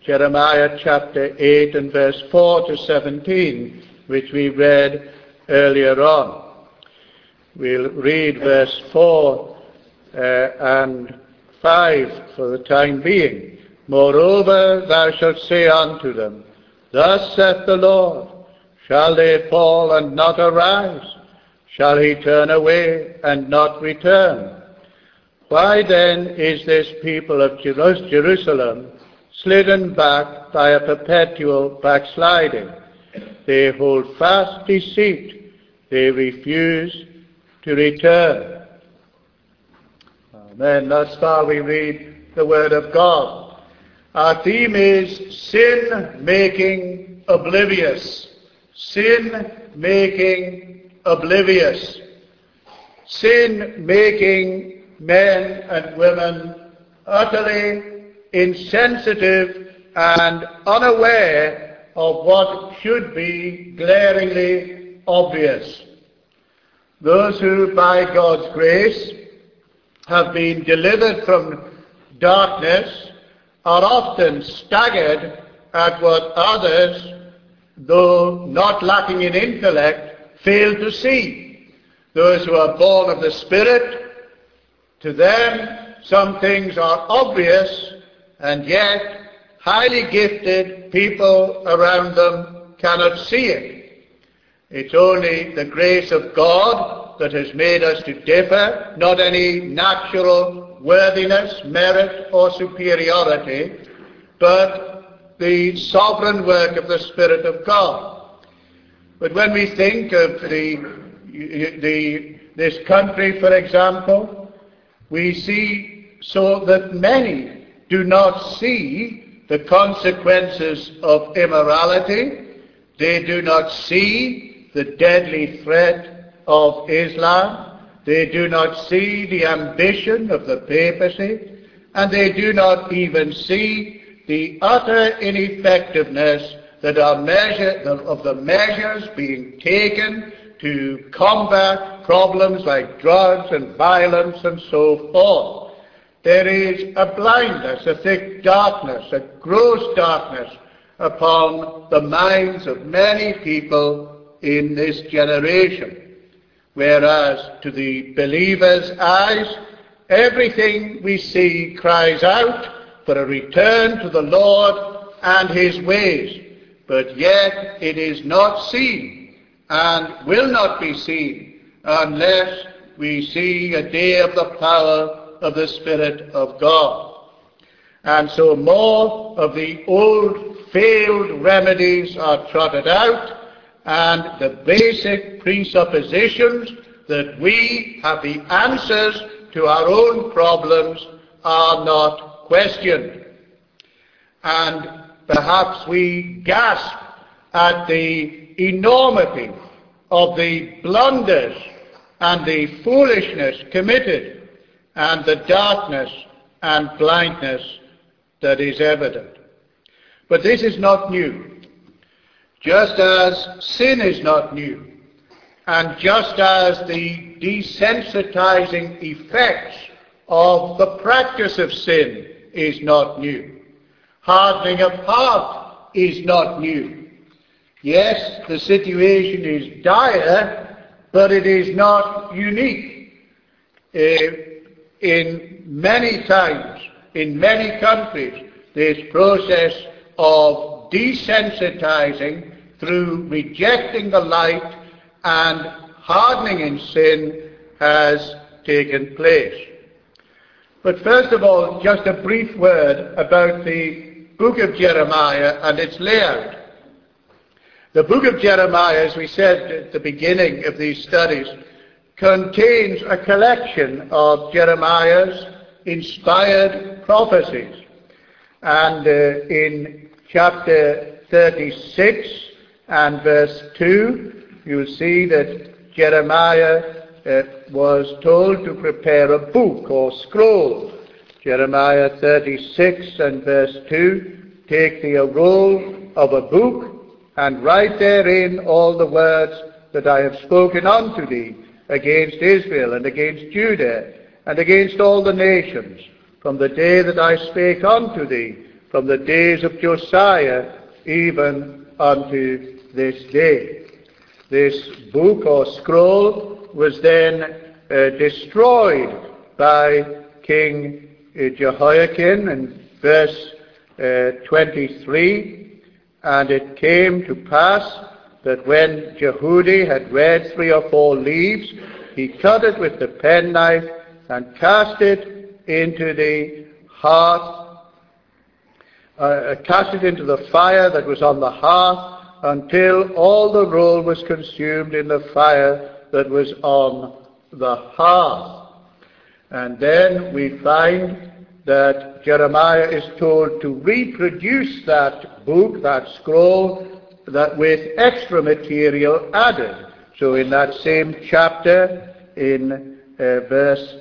Jeremiah chapter 8 and verse 4 to 17, which we read earlier on. We'll read verse 4 and 5 for the time being. Moreover, thou shalt say unto them, Thus saith the Lord, Shall they fall and not arise? Shall he turn away and not return? Why then is this people of Jerusalem slidden back by a perpetual backsliding? They hold fast deceit. They refuse to return. Amen. Thus far we read the Word of God. Our theme is sin making oblivious. Sin making oblivious. Sin making men and women utterly insensitive and unaware of what should be glaringly obvious. Those who, by God's grace, have been delivered from darkness are often staggered at what others, though not lacking in intellect, fail to see. Those who are born of the Spirit, to them some things are obvious, and yet highly gifted people around them cannot see it. It's only the grace of God that has made us to differ, not any natural worthiness, merit, or superiority, but the sovereign work of the Spirit of God. But when we think of this country, for example, we see so that many do not see the consequences of immorality. They do not see the deadly threat of Islam. They do not see the ambition of the papacy. And they do not even see the utter ineffectiveness that of the measures being taken to combat problems like drugs and violence and so forth. There is a blindness, a thick darkness, a gross darkness upon the minds of many people in this generation. Whereas to the believer's eyes, everything we see cries out for a return to the Lord and his ways. But yet it is not seen and will not be seen unless we see a day of the power of the Spirit of God. And so more of the old failed remedies are trotted out, and the basic presuppositions that we have the answers to our own problems are not questioned. And perhaps we gasp at the enormity of the blunders and the foolishness committed and the darkness and blindness that is evident. But this is not new. Just as sin is not new, and just as the desensitizing effects of the practice of sin is not new, hardening of heart is not new. Yes, the situation is dire, but it is not unique. In many times, in many countries, this process of desensitizing through rejecting the light and hardening in sin has taken place. But first of all, just a brief word about the book of Jeremiah and its layout. The book of Jeremiah, as we said at the beginning of these studies, contains a collection of Jeremiah's inspired prophecies. And in chapter 36 and verse 2, you'll see that Jeremiah was told to prepare a book or scroll. Jeremiah 36 and verse 2, take the roll of a book, and write therein all the words that I have spoken unto thee against Israel and against Judah and against all the nations, from the day that I spake unto thee, from the days of Josiah even unto this day. This book or scroll was then destroyed by King Jehoiakim in verse 23, and it came to pass that when Jehudi had read 3 or 4 leaves, he cut it with the penknife and cast it into the hearth, cast it into the fire that was on the hearth, until all the roll was consumed in the fire that was on the hearth. And then we find that Jeremiah is told to reproduce that book, that scroll, that with extra material added. So in that same chapter, in verse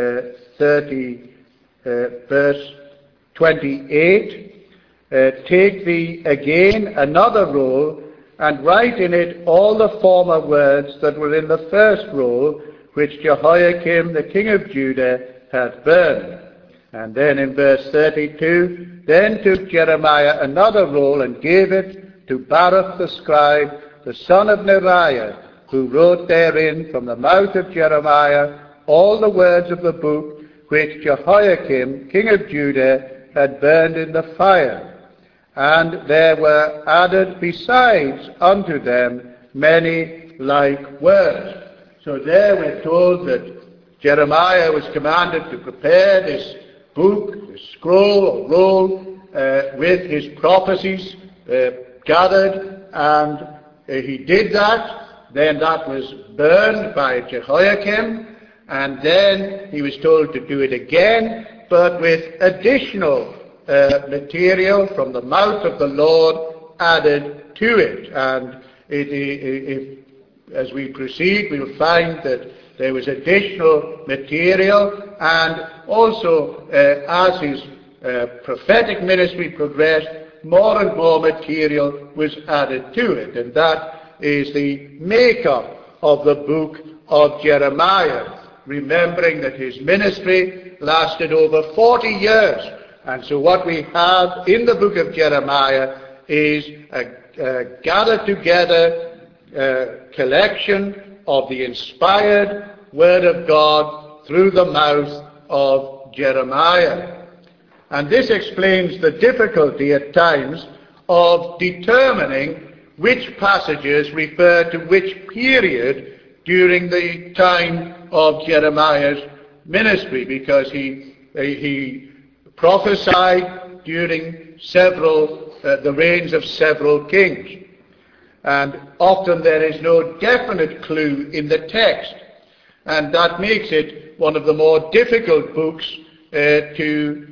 28, take thee again another roll, and write in it all the former words that were in the first roll, which Jehoiakim the king of Judah had burned. And then in verse 32, then took Jeremiah another roll and gave it to Baruch the scribe, the son of Neriah, who wrote therein from the mouth of Jeremiah all the words of the book which Jehoiakim king of Judah had burned in the fire. And there were added besides unto them many like words. So there we're told that Jeremiah was commanded to prepare this book, this scroll or roll, with his prophecies gathered, and he did that. Then that was burned by Jehoiakim, and then he was told to do it again, but with additional material from the mouth of the Lord added to it. And as we proceed, we'll find that there was additional material, and also as his prophetic ministry progressed, more and more material was added to it. And that is the makeup of the book of Jeremiah, remembering that his ministry lasted over 40 years. And so what we have in the book of Jeremiah is a gathered together collection of the inspired word of God through the mouth of Jeremiah. And this explains the difficulty at times of determining which passages refer to which period during the time of Jeremiah's ministry, because he prophesied during the reigns of several kings. And often there is no definite clue in the text, and that makes it one of the more difficult books to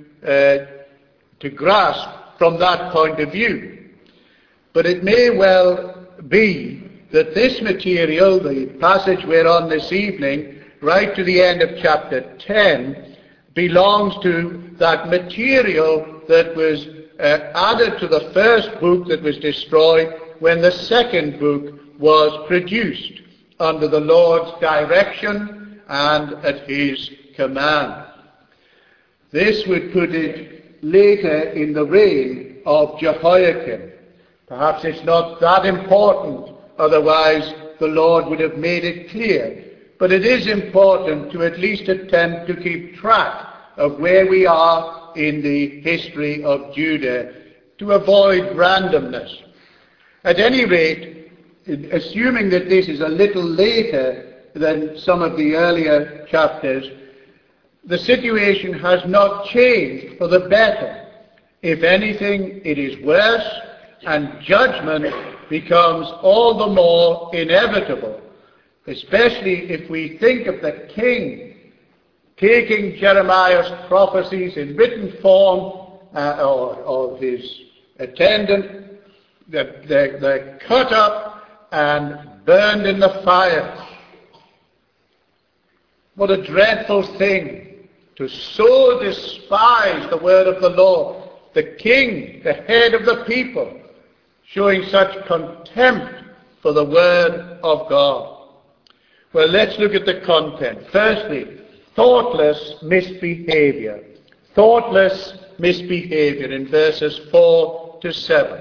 grasp from that point of view. But it may well be that this material, the passage we're on this evening, right to the end of chapter 10, belongs to that material that was added to the first book that was destroyed when the second book was produced under the Lord's direction and at his command. This would put it later in the reign of Jehoiakim. Perhaps it's not that important, otherwise the Lord would have made it clear. But it is important to at least attempt to keep track of where we are in the history of Judah, to avoid randomness. At any rate, assuming that this is a little later than some of the earlier chapters, the situation has not changed for the better. If anything, it is worse, and judgment becomes all the more inevitable, especially if we think of the king taking Jeremiah's prophecies in written form, or his attendant, they're cut up and burned in the fire. What a dreadful thing to so despise the word of the Lord. The king, the head of the people, showing such contempt for the word of God. Well, let's look at the content. Firstly, thoughtless misbehavior. Thoughtless misbehavior in verses 4 to 7.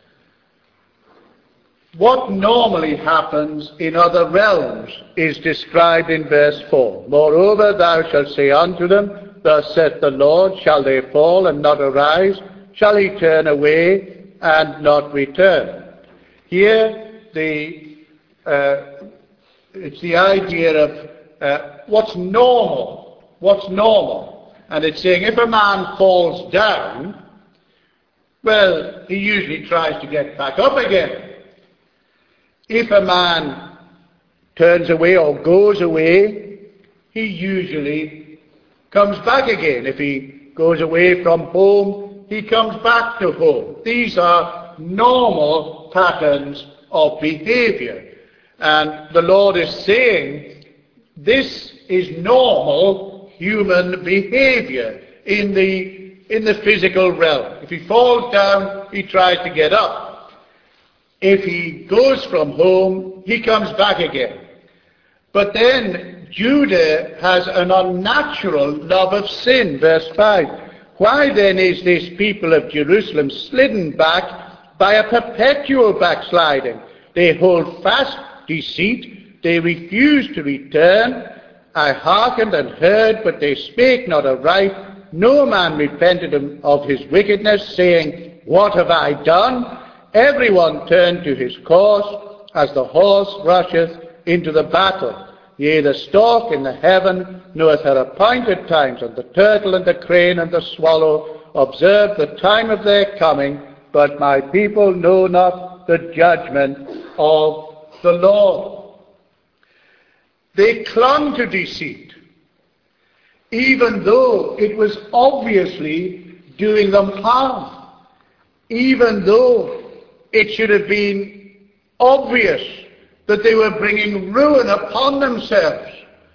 What normally happens in other realms is described in verse 4. Moreover, thou shalt say unto them, Thus saith the Lord, shall they fall and not arise? Shall he turn away and not return? Here, it's the idea of what's normal. What's normal? And it's saying if a man falls down, well, he usually tries to get back up again. If a man turns away or goes away, he usually comes back again. If he goes away from home, he comes back to home. These are normal patterns of behavior. And the Lord is saying this is normal human behavior in the physical realm. If he falls down, he tries to get up. If he goes from home, he comes back again. But then Judah has an unnatural love of sin. Verse 5. Why then is this people of Jerusalem slidden back by a perpetual backsliding? They hold fast deceit. They refuse to return. I hearkened and heard, but they spake not aright. No man repented of his wickedness, saying, What have I done? Everyone turned to his course, as the horse rusheth into the battle. Yea, the stork in the heaven knoweth her appointed times, and the turtle and the crane and the swallow observe the time of their coming, but my people know not the judgment of the Lord. They clung to deceit, even though it was obviously doing them harm, even though it should have been obvious that they were bringing ruin upon themselves.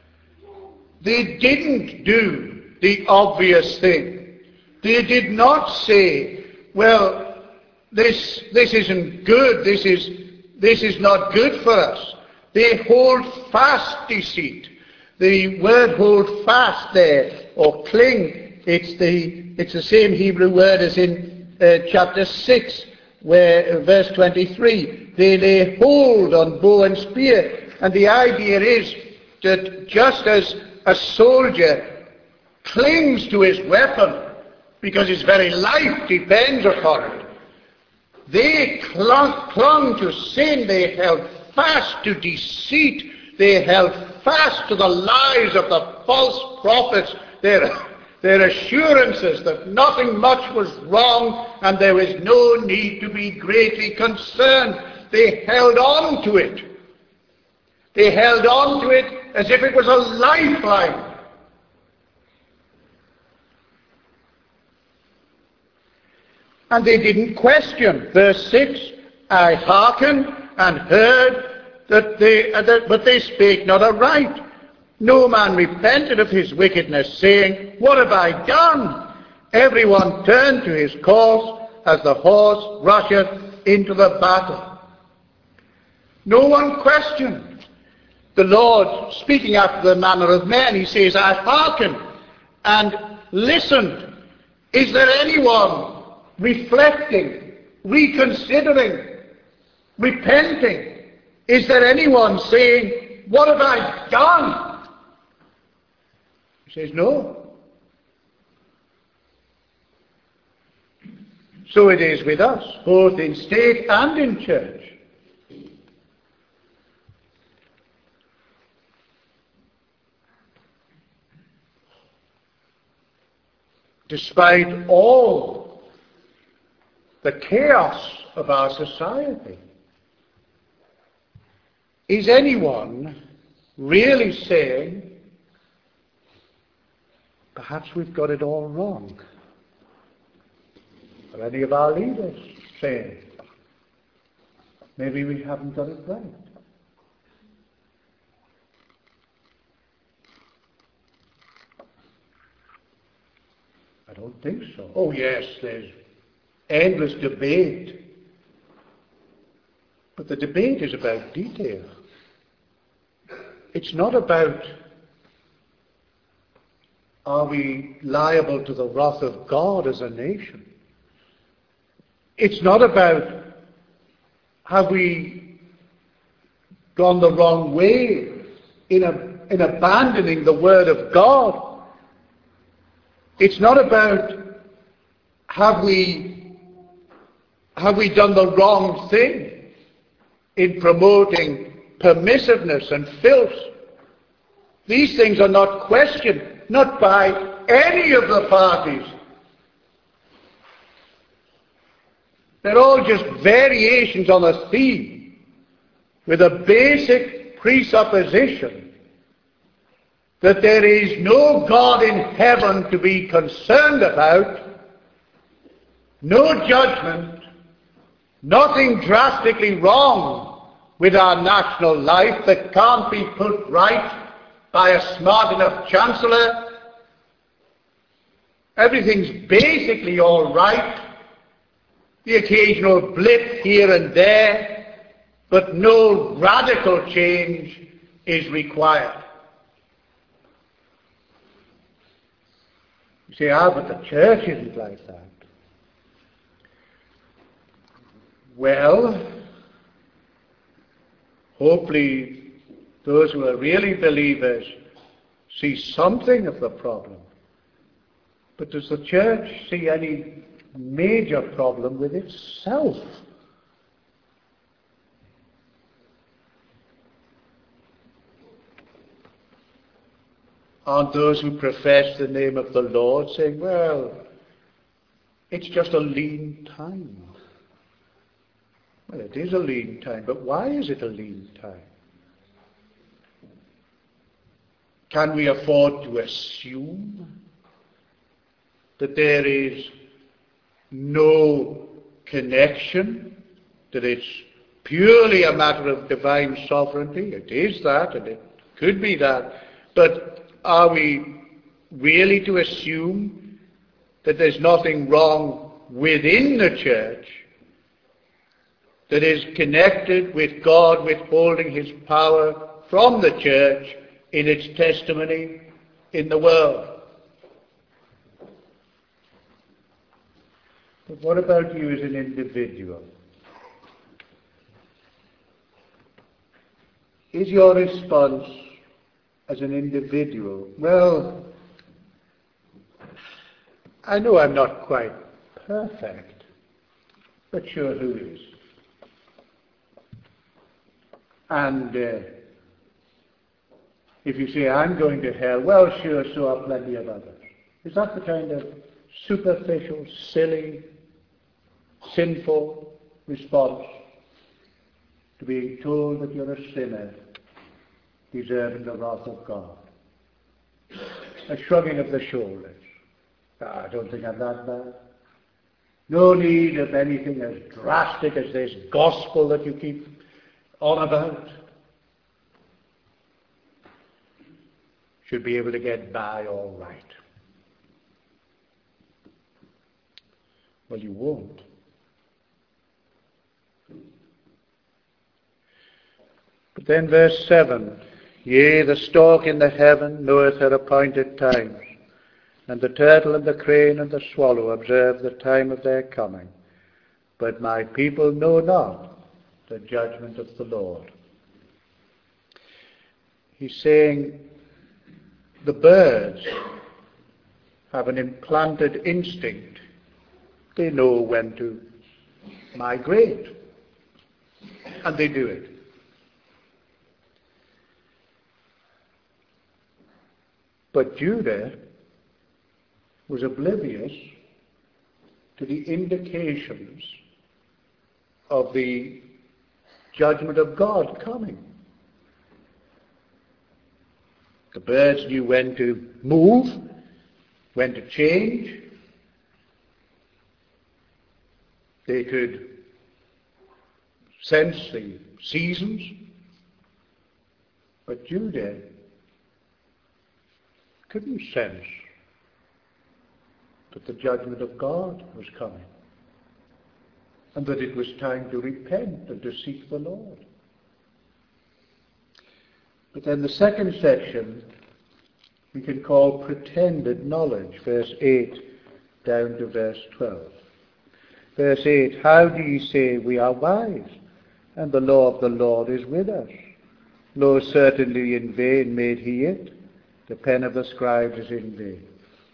They didn't do the obvious thing. They did not say, well, this isn't good, this is not good for us. They hold fast deceit. The word hold fast there, or cling, it's the same Hebrew word as in chapter 6, where verse 23, they lay hold on bow and spear. And the idea is that just as a soldier clings to his weapon because his very life depends upon it, they clung to sin. They held fast to deceit. They held fast to the lies of the false prophets, their assurances that nothing much was wrong and there was no need to be greatly concerned. They held on to it. They held on to it as if it was a lifeline. And they didn't question. Verse 6, I hearkened and heard, but they spake not aright. No man repented of his wickedness, saying, What have I done? Everyone turned to his course, as the horse rusheth into the battle. No one questioned. The Lord, speaking after the manner of men, he says, I hearkened and listened. Is there anyone reflecting, reconsidering, repenting? Is there anyone saying, What have I done? He says, no. So it is with us, both in state and in church. Despite all the chaos of our society, is anyone really saying, perhaps we've got it all wrong? Are any of our leaders saying, maybe we haven't got it right? I don't think so. Oh yes, there's endless debate. But the debate is about detail. It's not about are we liable to the wrath of God as a nation? It's not about have we gone the wrong way in abandoning the Word of God. It's not about have we done the wrong thing in promoting permissiveness and filth. These things are not questioned, not by any of the parties. They're all just variations on a theme with a basic presupposition that there is no God in heaven to be concerned about, no judgment, nothing drastically wrong with our national life that can't be put right by a smart enough chancellor. Everything's basically all right. The occasional blip here and there, but no radical change is required. You say, but the church isn't like that. Well, hopefully those who are really believers see something of the problem. But does the church see any major problem with itself? Aren't those who profess the name of the Lord saying, well, it's just a lean time? Well, it is a lean time, but why is it a lean time? Can we afford to assume that there is no connection, that it's purely a matter of divine sovereignty? It is that, and it could be that, but are we really to assume that there's nothing wrong within the church that is connected with God withholding his power from the church in its testimony in the world? But what about you as an individual? Is your response as an individual, well, I know I'm not quite perfect, but sure, who is? And if you say, I'm going to hell, well, sure, so are plenty of others. Is that the kind of superficial, silly, sinful response to being told that you're a sinner deserving the wrath of God? A shrugging of the shoulders. I don't think I'm that bad. No need of anything as drastic as this gospel that you keep on about. Should be able to get by all right. Well, you won't. But then verse 7, yea, the stork in the heaven knoweth her appointed times, and the turtle and the crane and the swallow observe the time of their coming. But my people know not the judgment of the Lord. He's saying the birds have an implanted instinct. They know when to migrate, and they do it. But Judah was oblivious to the indications of the judgment of God coming. The birds knew when to move, when to change. They could sense the seasons. But Judah couldn't sense that the judgment of God was coming, and that it was time to repent and to seek the Lord. But then the second section we can call pretended knowledge, verse 8 down to verse 12. Verse 8, how do ye say we are wise, and the law of the Lord is with us? Lo, certainly in vain made he it, the pen of the scribes is in vain.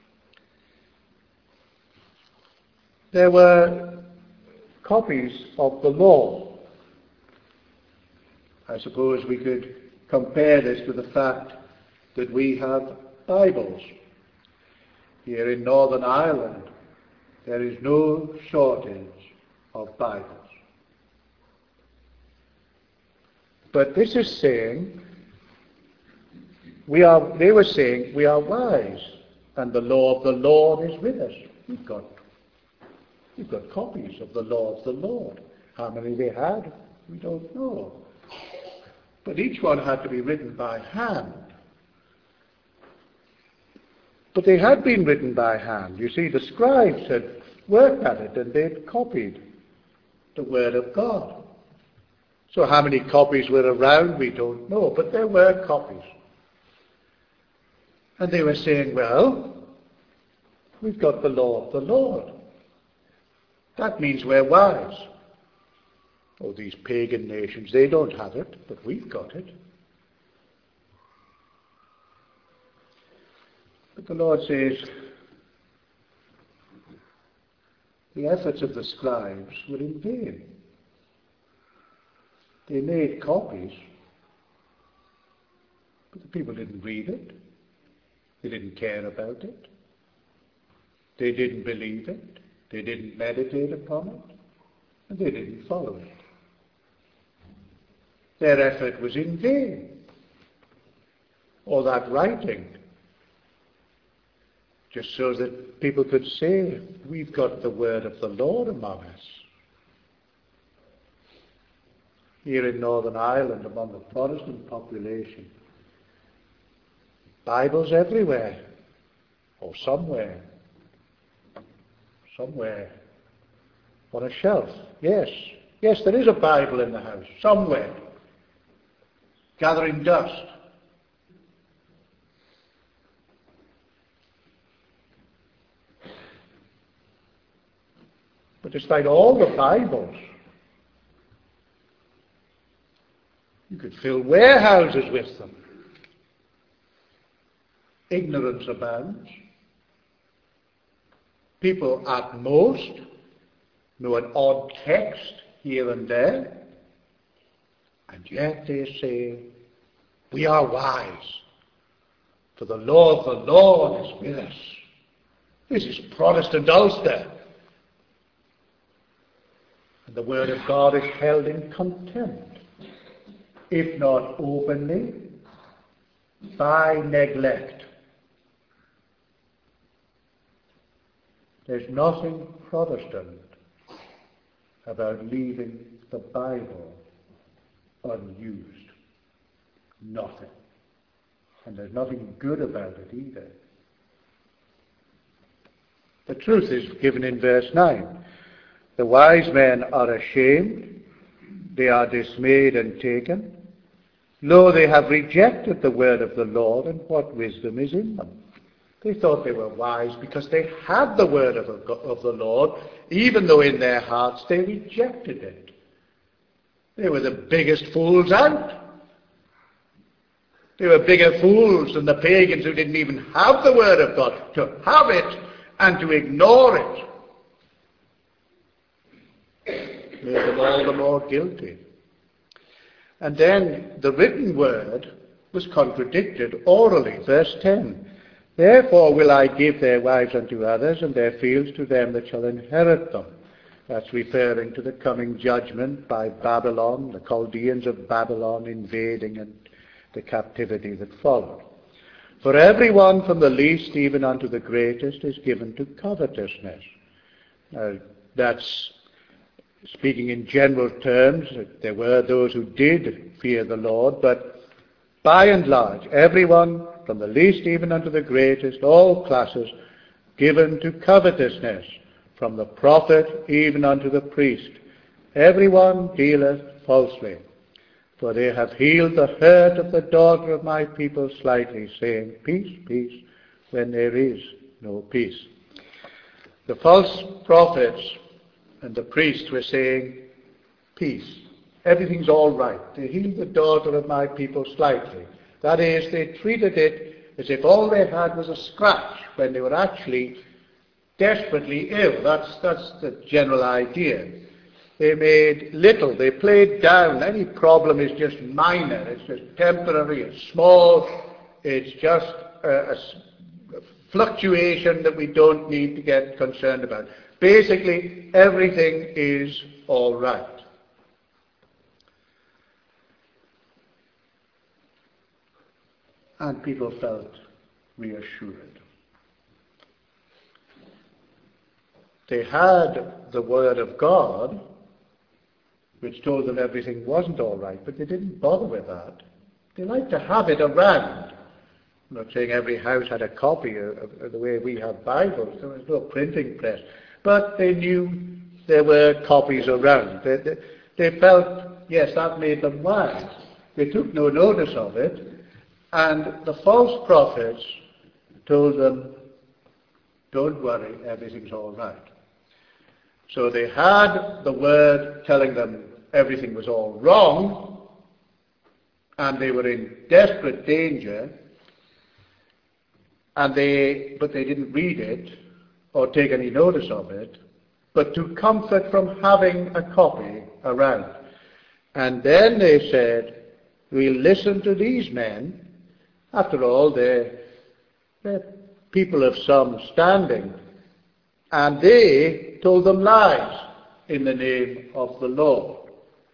There were copies of the law. I suppose we could compare this to the fact that we have Bibles. Here in Northern Ireland, there is no shortage of Bibles. But this is saying, they were saying, we are wise, and the law of the Lord is with us. We've got copies of the law of the Lord. How many they had, we don't know. But each one had to be written by hand. But they had been written by hand. You see, the scribes had worked at it and they'd copied the Word of God. So how many copies were around, we don't know, but there were copies. And they were saying, well, we've got the law of the Lord. That means we're wise. Oh, these pagan nations, they don't have it, but we've got it. But the Lord says, the efforts of the scribes were in vain. They made copies, but the people didn't read it. They didn't care about it. They didn't believe it. They didn't meditate upon it. And they didn't follow it. Their effort was in vain. All that writing, just so that people could say, we've got the word of the Lord among us. Here in Northern Ireland, among the Protestant population, Bibles everywhere, or somewhere, on a shelf. Yes, there is a Bible in the house, somewhere, gathering dust. But despite all the Bibles, you could fill warehouses with them. Ignorance abounds. People at most know an odd text here and there, and yet they say, we are wise, for the law of the Lord is with us. This is Protestant Ulster. And the word of God is held in contempt, if not openly, by neglect. There's nothing Protestant about leaving the Bible unused. Nothing. And there's nothing good about it either. The truth is given in verse 9. The wise men are ashamed, they are dismayed and taken. Lo, they have rejected the word of the Lord, and what wisdom is in them? They thought they were wise because they had the word of the Lord, even though in their hearts they rejected it. They were the biggest fools out. They were bigger fools than the pagans who didn't even have the word of God, to have it and to ignore it. Made them all the more guilty. And then the written word was contradicted orally. Verse 10. Therefore will I give their wives unto others, and their fields to them that shall inherit them. That's referring to the coming judgment by Babylon, the Chaldeans of Babylon invading and the captivity that followed. For everyone from the least even unto the greatest is given to covetousness. That's speaking in general terms. There were those who did fear the Lord, but by and large, everyone from the least even unto the greatest, all classes, given to covetousness, from the prophet even unto the priest. Everyone dealeth falsely. For they have healed the hurt of the daughter of my people slightly, saying, peace, peace, when there is no peace. The false prophets and the priests were saying, peace. Everything's all right. They healed the daughter of my people slightly. That is, they treated it as if all they had was a scratch when they were actually desperately ill. That's the general idea. They made little, they played down. Any problem is just minor, it's just temporary, it's small, it's just a fluctuation that we don't need to get concerned about. Basically, everything is all right. And people felt reassured. They had the Word of God, which told them everything wasn't all right, but they didn't bother with that. They liked to have it around. I'm not saying every house had a copy of the way we have Bibles. There was no printing press. But they knew there were copies around. They felt, yes, that made them wise. They took no notice of it. And the false prophets told them, don't worry, everything's all right. So they had the word telling them everything was all wrong, and they were in desperate danger, but they didn't read it or take any notice of it, but took comfort from having a copy around. And then they said, we'll listen to these men. After all, they're people of some standing. And they told them lies in the name of the Lord.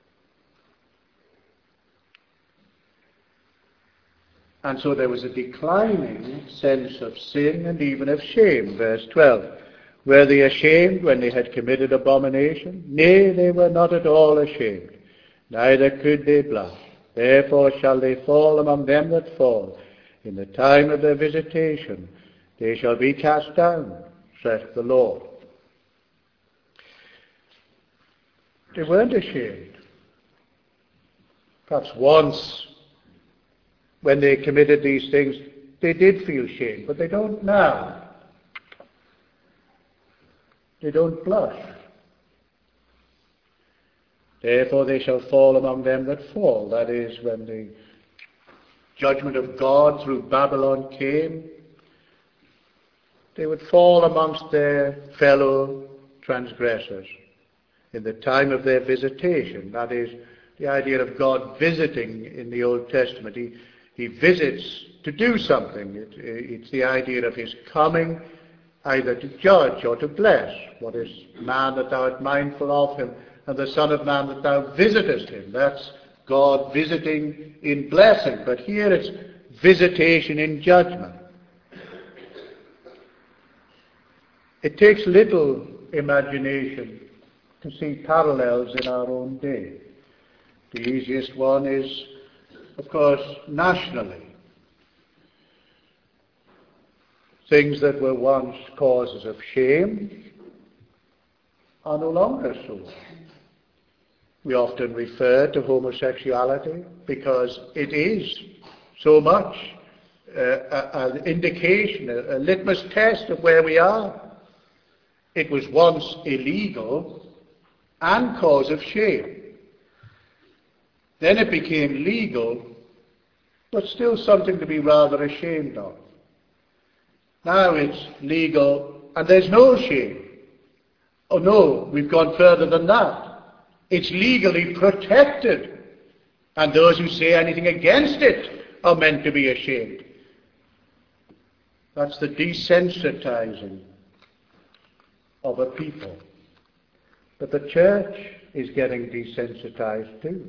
And so there was a declining sense of sin and even of shame. Verse 12. Were they ashamed when they had committed abomination? Nay, they were not at all ashamed, neither could they blush. Therefore shall they fall among them that fall. In the time of their visitation they shall be cast down, saith the Lord. They weren't ashamed. Perhaps once, when they committed these things, they did feel shame, but they don't now. They don't blush. Therefore they shall fall among them that fall. That is, when the judgment of God through Babylon came, they would fall amongst their fellow transgressors in the time of their visitation. That is, the idea of God visiting in the Old Testament. He visits to do something. It's the idea of his coming either to judge or to bless. What is man that thou art mindful of him, and the Son of Man that thou visitest him? That's God visiting in blessing. But here it's visitation in judgment. It takes little imagination to see parallels in our own day. The easiest one is, of course, nationally. Things that were once causes of shame are no longer so. We often refer to homosexuality because it is so much an indication, a litmus test of where we are. It was once illegal and cause of shame. Then it became legal, but still something to be rather ashamed of. Now it's legal and there's no shame. Oh no, we've gone further than that. It's legally protected, and those who say anything against it are meant to be ashamed. That's the desensitizing of a people. But the church is getting desensitized too.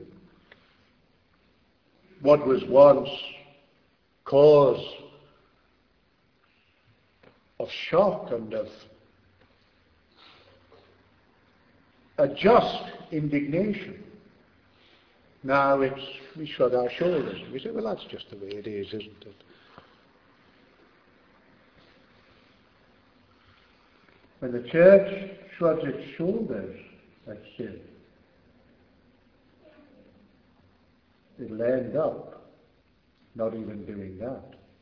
What was once cause of shock and of a just indignation, now we shrug our shoulders. We say, well, that's just the way it is, isn't it? When the church shrugs its shoulders at sin, it'll end up not even doing that.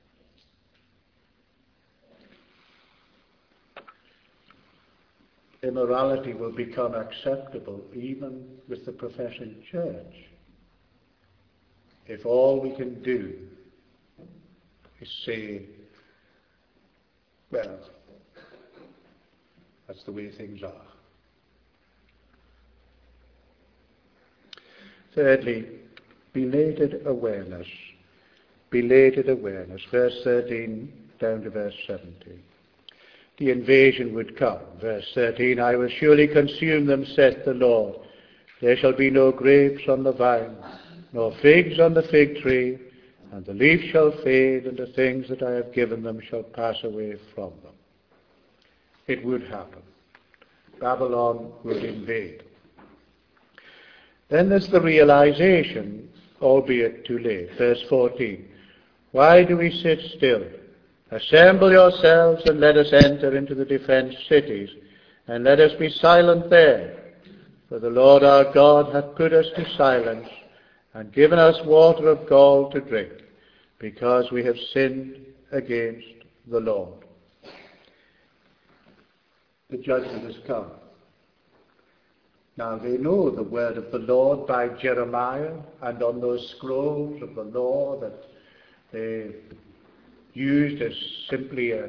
Immorality will become acceptable even with the professing church if all we can do is say, well, that's the way things are. Thirdly, belated awareness. Belated awareness. Verse 13 down to verse 17. The invasion would come. Verse 13, I will surely consume them, saith the Lord. There shall be no grapes on the vine, nor figs on the fig tree, and the leaf shall fade, and the things that I have given them shall pass away from them. It would happen. Babylon would invade. Then there's the realization, albeit too late. Verse 14, why do we sit still? Assemble yourselves and let us enter into the defenced cities, and let us be silent there. For the Lord our God hath put us to silence, and given us water of gall to drink, because we have sinned against the Lord. The judgment has come. Now they know the word of the Lord by Jeremiah, and on those scrolls of the law that they used as simply a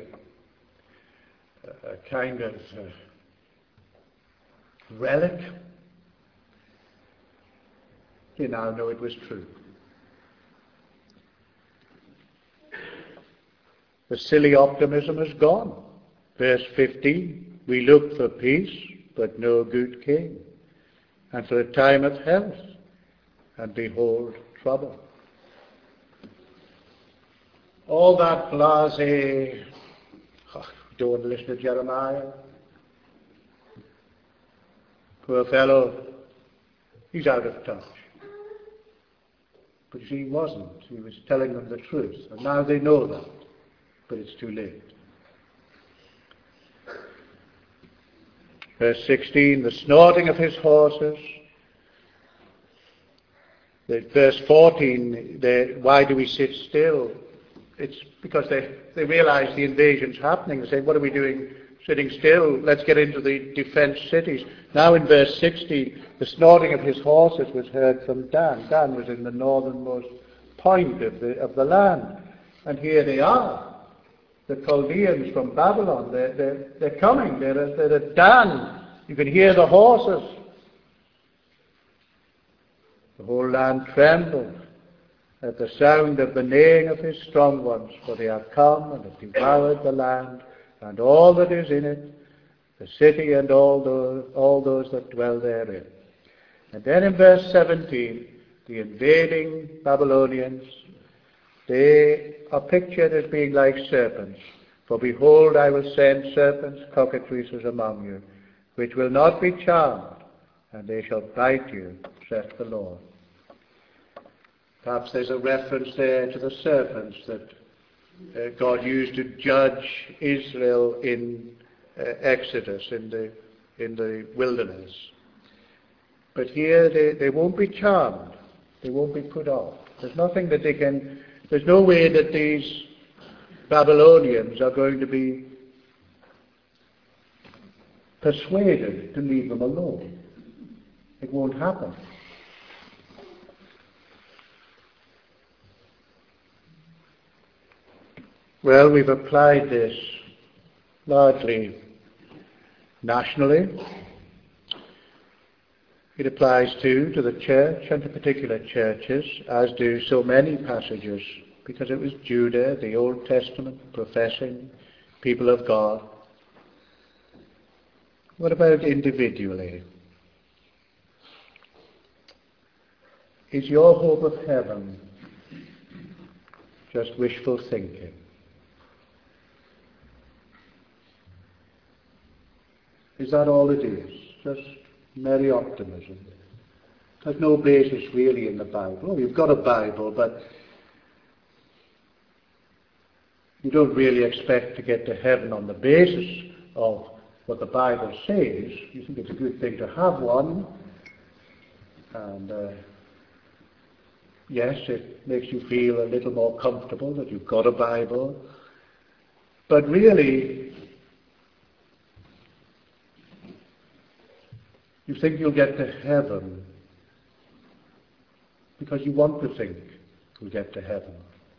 kind of relic. They now know it was true. The silly optimism is gone. Verse 15, we look for peace, but no good came, and for a time of health, and behold, trouble. All that blasé, don't want to listen to Jeremiah. Poor fellow, he's out of touch. But you see, he wasn't. He was telling them the truth. And now they know that. But it's too late. Verse 16, the snorting of his horses. Verse 14, why do we sit still? It's because they realize the invasion's happening. They say, what are we doing sitting still? Let's get into the defenced cities. Now in verse 16, the snorting of his horses was heard from Dan. Dan was in the northernmost point of the land. And here they are, the Chaldeans from Babylon. They're coming. They're at Dan. You can hear the horses. The whole land trembled at the sound of the neighing of his strong ones, for they have come and have devoured the land and all that is in it, the city and all those that dwell therein. And then in verse 17, the invading Babylonians, they are pictured as being like serpents. For behold, I will send serpents, cockatrices among you, which will not be charmed, and they shall bite you, saith the Lord. Perhaps there's a reference there to the serpents that God used to judge Israel in Exodus, in the wilderness. But here they won't be charmed. They won't be put off. There's nothing that they can... There's no way that these Babylonians are going to be persuaded to leave them alone. It won't happen. Well, we've applied this largely nationally. It applies too to the church and to particular churches, as do so many passages, because it was Judah, the Old Testament, professing people of God. What about individually? Is your hope of heaven just wishful thinking? Is that all it is? Just merry optimism? There's no basis really in the Bible. Oh, you've got a Bible, but you don't really expect to get to heaven on the basis of what the Bible says. You think it's a good thing to have one, and Yes, it makes you feel a little more comfortable that you've got a Bible. But really, you think you'll get to heaven because you want to think you'll get to heaven.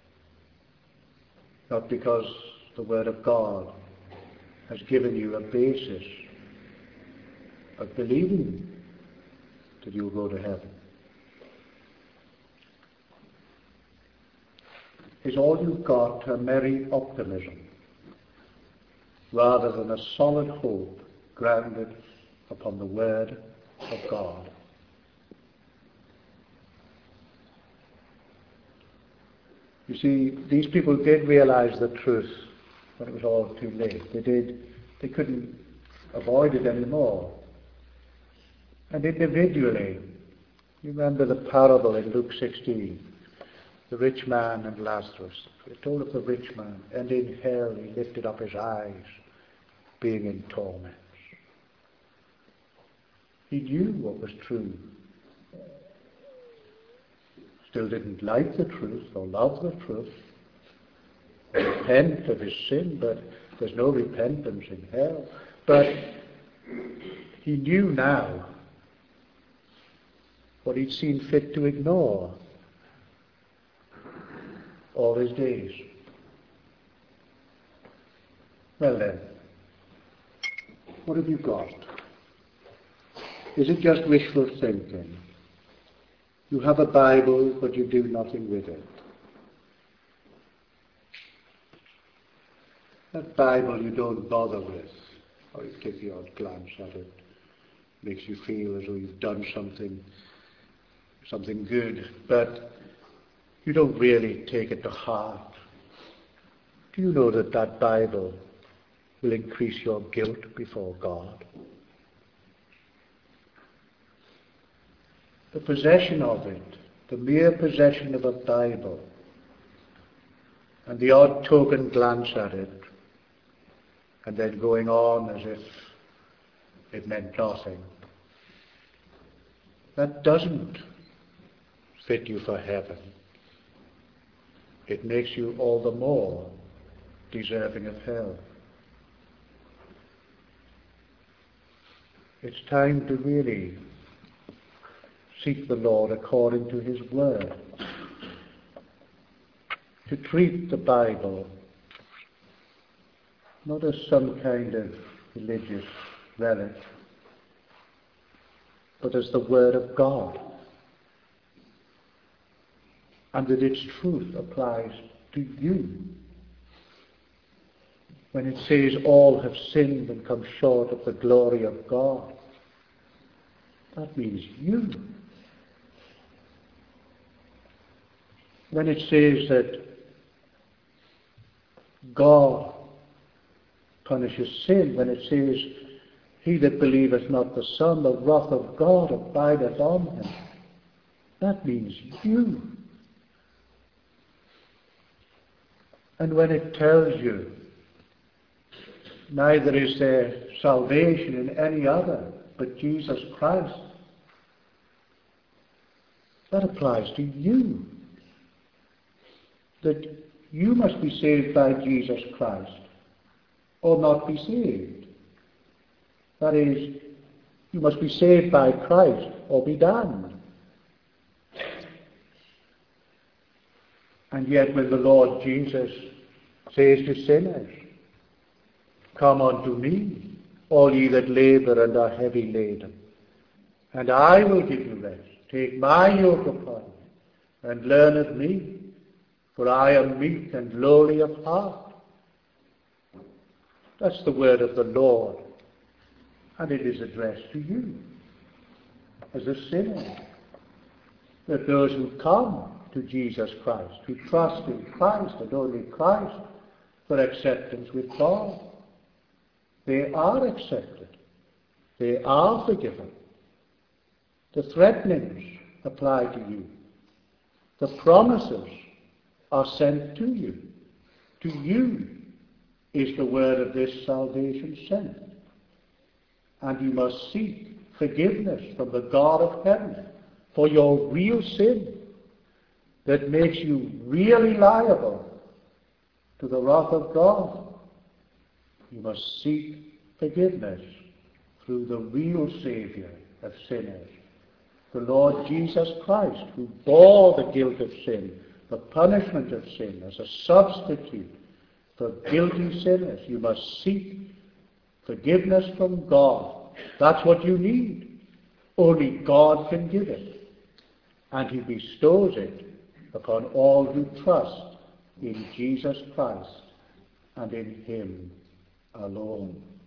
Not because the Word of God has given you a basis of believing that you'll go to heaven. Is all you've got a merry optimism rather than a solid hope grounded upon the Word of God? You see, these people did realize the truth when it was all too late. They couldn't avoid it anymore. And individually, you remember the parable in Luke 16, the rich man and Lazarus. It told of the rich man, and in hell he lifted up his eyes, being in torments. He knew what was true. Still didn't like the truth or love the truth, or repent of his sin, but there's no repentance in hell. But he knew now what he'd seen fit to ignore all his days. Well then, what have you got? Is it just wishful thinking? You have a Bible, but you do nothing with it. That Bible you don't bother with, or you take the odd glance at it. Makes you feel as though you've done something good, but you don't really take it to heart. Do you know that that Bible will increase your guilt before God? The possession of it, the mere possession of a Bible, and the odd token glance at it, and then going on as if it meant nothing, that doesn't fit you for heaven. It makes you all the more deserving of hell. It's time to really seek the Lord according to His Word. To treat the Bible not as some kind of religious relic, but as the Word of God. And that its truth applies to you. When it says all have sinned and come short of the glory of God, that means you. When it says that God punishes sin, when it says, he that believeth not the Son, the wrath of God abideth on him, that means you. And when it tells you, neither is there salvation in any other but Jesus Christ, that applies to you. That you must be saved by Jesus Christ or not be saved. That is, you must be saved by Christ or be damned. And yet when the Lord Jesus says to sinners, come unto me, all ye that labour and are heavy laden, and I will give you rest. Take my yoke upon you, and learn of me, for I am meek and lowly of heart. That's the word of the Lord, and it is addressed to you as a sinner. That those who come to Jesus Christ, who trust in Christ and only Christ for acceptance with God, they are accepted. They are forgiven. The threatenings apply to you. The promises are sent to you. To you is the word of this salvation sent. And you must seek forgiveness from the God of heaven for your real sin that makes you really liable to the wrath of God. You must seek forgiveness through the real Saviour of sinners, the Lord Jesus Christ, who bore the guilt of sin, the punishment of sin, as a substitute for guilty sinners. You must seek forgiveness from God. That's what you need. Only God can give it. And he bestows it upon all who trust in Jesus Christ and in him alone.